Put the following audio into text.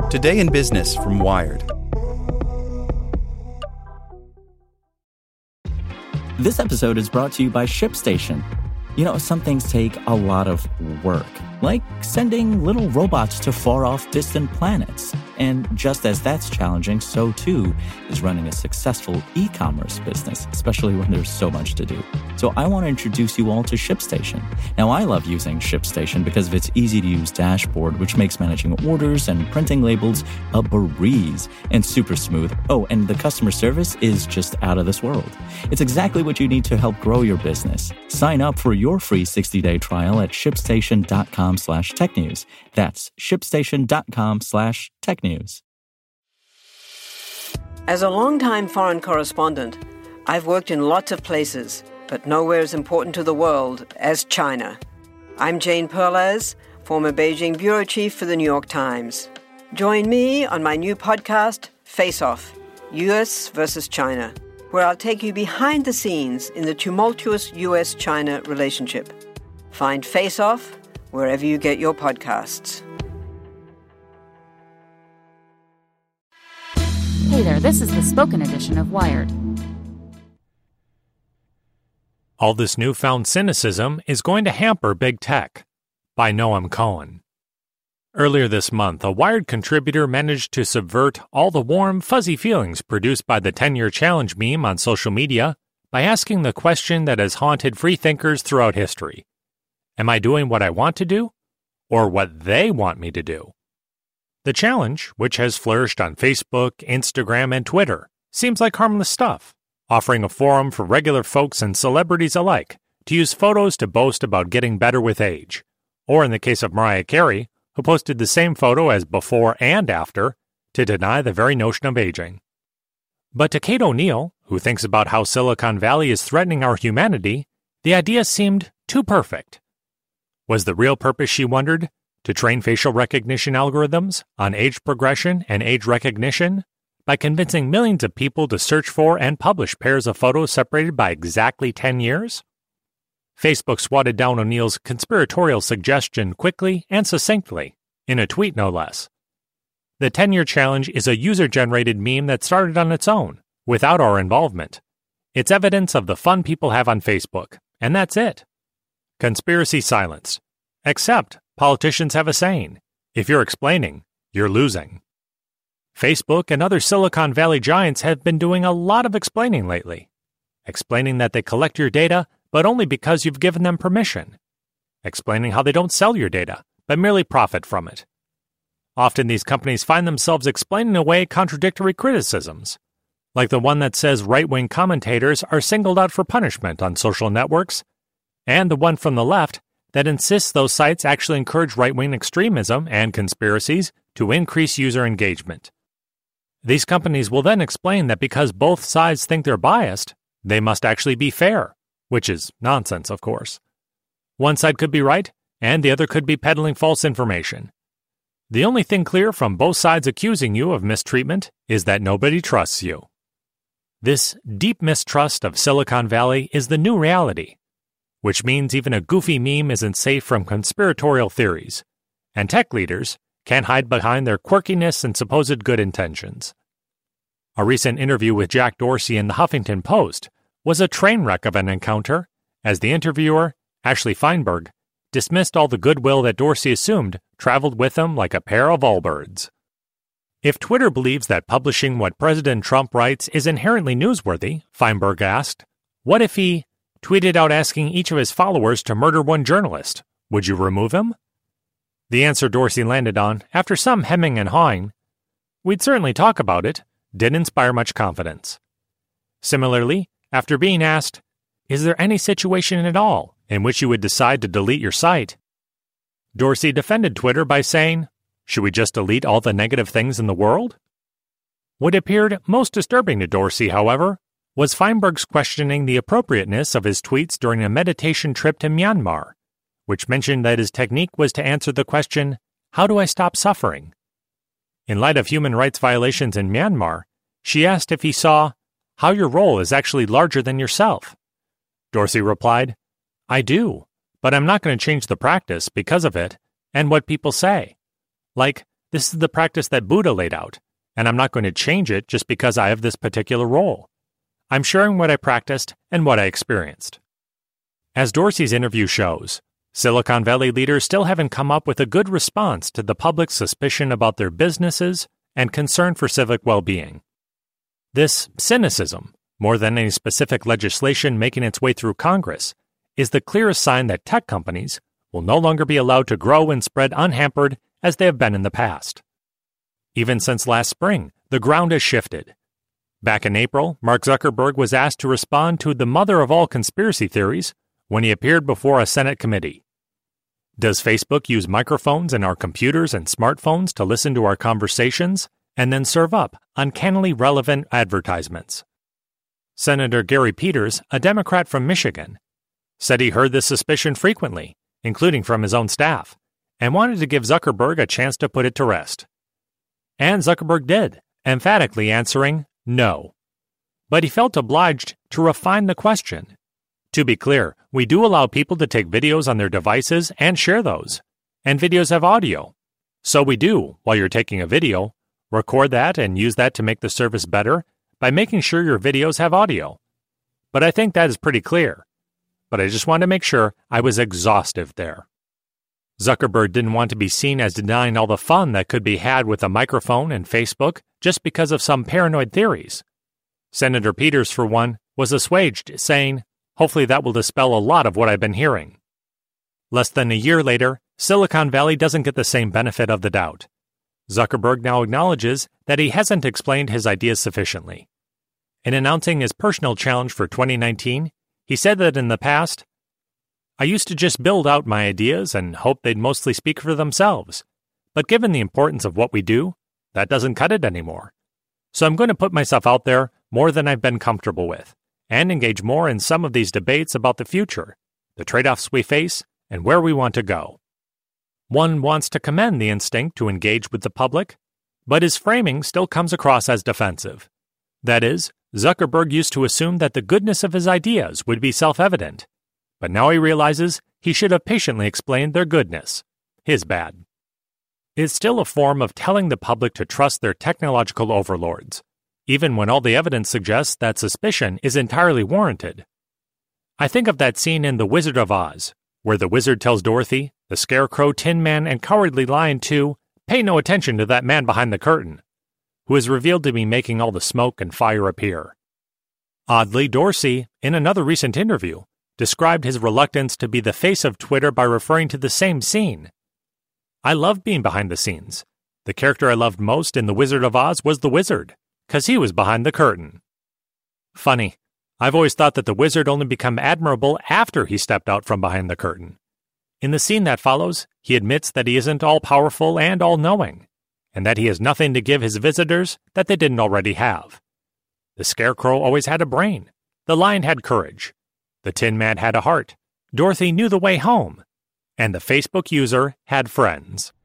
Today in Business from Wired. This episode is brought to you by ShipStation. You know, some things take a lot of work, like sending little robots to far-off distant planets. And just as that's challenging, so too is running a successful e-commerce business, especially when there's so much to do. So I want to introduce you all to ShipStation. Now, I love using ShipStation because of its easy-to-use dashboard, which makes managing orders and printing labels a breeze and super smooth. Oh, and the customer service is just out of this world. It's exactly what you need to help grow your business. Sign up for your free 60-day trial at shipstation.com/technews. That's shipstation.com/technews. As a longtime foreign correspondent, I've worked in lots of places, but nowhere as important to the world as China. I'm Jane Perlez, former Beijing bureau chief for the New York Times. Join me on my new podcast, Face Off, U.S. versus China, where I'll take you behind the scenes in the tumultuous U.S.-China relationship. Find Face Off wherever you get your podcasts. Hey there, this is the spoken edition of Wired. All this newfound cynicism is going to hamper big tech, by Noam Cohen. Earlier this month, a Wired contributor managed to subvert all the warm, fuzzy feelings produced by the 10-year challenge meme on social media by asking the question that has haunted freethinkers throughout history. Am I doing what I want to do, or what they want me to do? The challenge, which has flourished on Facebook, Instagram, and Twitter, seems like harmless stuff, offering a forum for regular folks and celebrities alike to use photos to boast about getting better with age, or in the case of Mariah Carey, who posted the same photo as before and after to deny the very notion of aging. But to Kate O'Neill, who thinks about how Silicon Valley is threatening our humanity, the idea seemed too perfect. Was the real purpose, she wondered, to train facial recognition algorithms on age progression and age recognition by convincing millions of people to search for and publish pairs of photos separated by exactly 10 years? Facebook swatted down O'Neill's conspiratorial suggestion quickly and succinctly, in a tweet no less. The 10-year challenge is a user-generated meme that started on its own, without our involvement. It's evidence of the fun people have on Facebook, and that's it. Conspiracy silenced. Except politicians have a saying, if you're explaining, you're losing. Facebook and other Silicon Valley giants have been doing a lot of explaining lately. Explaining that they collect your data, but only because you've given them permission. Explaining how they don't sell your data, but merely profit from it. Often these companies find themselves explaining away contradictory criticisms, like the one that says right-wing commentators are singled out for punishment on social networks, and the one from the left that insists those sites actually encourage right-wing extremism and conspiracies to increase user engagement. These companies will then explain that because both sides think they're biased, they must actually be fair, which is nonsense, of course. One side could be right, and the other could be peddling false information. The only thing clear from both sides accusing you of mistreatment is that nobody trusts you. This deep mistrust of Silicon Valley is the new reality, which means even a goofy meme isn't safe from conspiratorial theories, and tech leaders can't hide behind their quirkiness and supposed good intentions. A recent interview with Jack Dorsey in the Huffington Post was a train wreck of an encounter, as the interviewer, Ashley Feinberg, dismissed all the goodwill that Dorsey assumed traveled with him like a pair of Allbirds. If Twitter believes that publishing what President Trump writes is inherently newsworthy, Feinberg asked, what if he tweeted out asking each of his followers to murder one journalist? Would you remove him? The answer Dorsey landed on, after some hemming and hawing, we'd certainly talk about it, didn't inspire much confidence. Similarly, after being asked, is there any situation at all in which you would decide to delete your site? Dorsey defended Twitter by saying, should we just delete all the negative things in the world? What appeared most disturbing to Dorsey, however, was Feinberg's questioning the appropriateness of his tweets during a meditation trip to Myanmar, which mentioned that his technique was to answer the question, how do I stop suffering? In light of human rights violations in Myanmar, she asked if he saw how your role is actually larger than yourself. Dorsey replied, I do, but I'm not going to change the practice because of it and what people say. Like, This is the practice that Buddha laid out, and I'm not going to change it just because I have this particular role. I'm sharing what I practiced and what I experienced. As Dorsey's interview shows, Silicon Valley leaders still haven't come up with a good response to the public's suspicion about their businesses and concern for civic well-being. This cynicism, more than any specific legislation making its way through Congress, is the clearest sign that tech companies will no longer be allowed to grow and spread unhampered as they have been in the past. Even since last spring, the ground has shifted. Back in April, Mark Zuckerberg was asked to respond to the mother of all conspiracy theories when he appeared before a Senate committee. Does Facebook use microphones in our computers and smartphones to listen to our conversations and then serve up uncannily relevant advertisements? Senator Gary Peters, a Democrat from Michigan, said he heard this suspicion frequently, including from his own staff, and wanted to give Zuckerberg a chance to put it to rest. And Zuckerberg did, emphatically answering no. But he felt obliged to refine the question. To be clear, we do allow people to take videos on their devices and share those. And videos have audio. So we do, while you're taking a video, record that and use that to make the service better by making sure your videos have audio. But I think that is pretty clear. But I just want to make sure I was exhaustive there. Zuckerberg didn't want to be seen as denying all the fun that could be had with a microphone and Facebook just because of some paranoid theories. Senator Peters, for one, was assuaged, saying, "Hopefully that will dispel a lot of what I've been hearing." Less than a year later, Silicon Valley doesn't get the same benefit of the doubt. Zuckerberg now acknowledges that he hasn't explained his ideas sufficiently. In announcing his personal challenge for 2019, he said that in the past, "I used to just build out my ideas and hope they'd mostly speak for themselves. But given the importance of what we do, that doesn't cut it anymore. So I'm going to put myself out there more than I've been comfortable with, and engage more in some of these debates about the future, the trade-offs we face, and where we want to go." One wants to commend the instinct to engage with the public, but his framing still comes across as defensive. That is, Zuckerberg used to assume that the goodness of his ideas would be self-evident, but now he realizes he should have patiently explained their goodness. His bad. It's still a form of telling the public to trust their technological overlords, even when all the evidence suggests that suspicion is entirely warranted. I think of that scene in The Wizard of Oz, where the wizard tells Dorothy, the Scarecrow, Tin Man, and Cowardly Lion to pay no attention to that man behind the curtain, who is revealed to be making all the smoke and fire appear. Oddly, Dorsey, in another recent interview, described his reluctance to be the face of Twitter by referring to the same scene. "I loved being behind the scenes. The character I loved most in The Wizard of Oz was the wizard, 'cause he was behind the curtain." Funny, I've always thought that the wizard only became admirable after he stepped out from behind the curtain. In the scene that follows, he admits that he isn't all-powerful and all-knowing, and that he has nothing to give his visitors that they didn't already have. The Scarecrow always had a brain. The Lion had courage. The Tin Man had a heart. Dorothy knew the way home. And the Facebook user had friends.